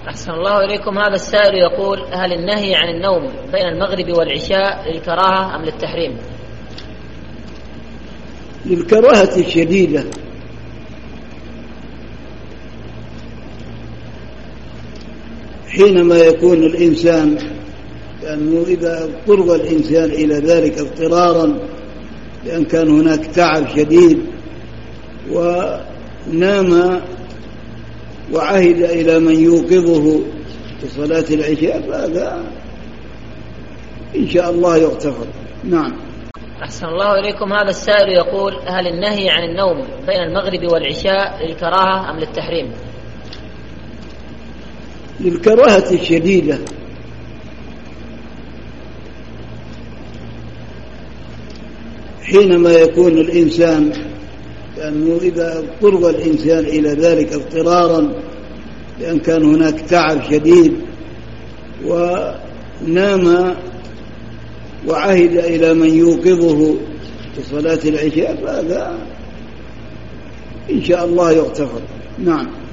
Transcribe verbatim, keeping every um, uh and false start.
أحسن الله إليكم. هذا السائل يقول: هل النهي عن النوم بين المغرب والعشاء للكراهة أم للتحريم؟ للكراهة الشديدة، حينما يكون الإنسان لأنه إذا اضطر الإنسان إلى ذلك اضطرارا لأن كان هناك تعب شديد ونام وعهد إلى من يوقظه لصلاة العشاء فهذا إن شاء الله يغتفر. نعم. أحسن الله إليكم. هذا السائل يقول: هل النهي عن النوم بين المغرب والعشاء للكراهة أم للتحريم؟ للكراهة الشديدة، حينما يكون الإنسان لأنه إذا اضطر الإنسان إلى ذلك اضطرارا لأن كان هناك تعب شديد ونام وعهد إلى من يوقظه لصلاة العشاء فهذا إن شاء الله يغتفر. نعم.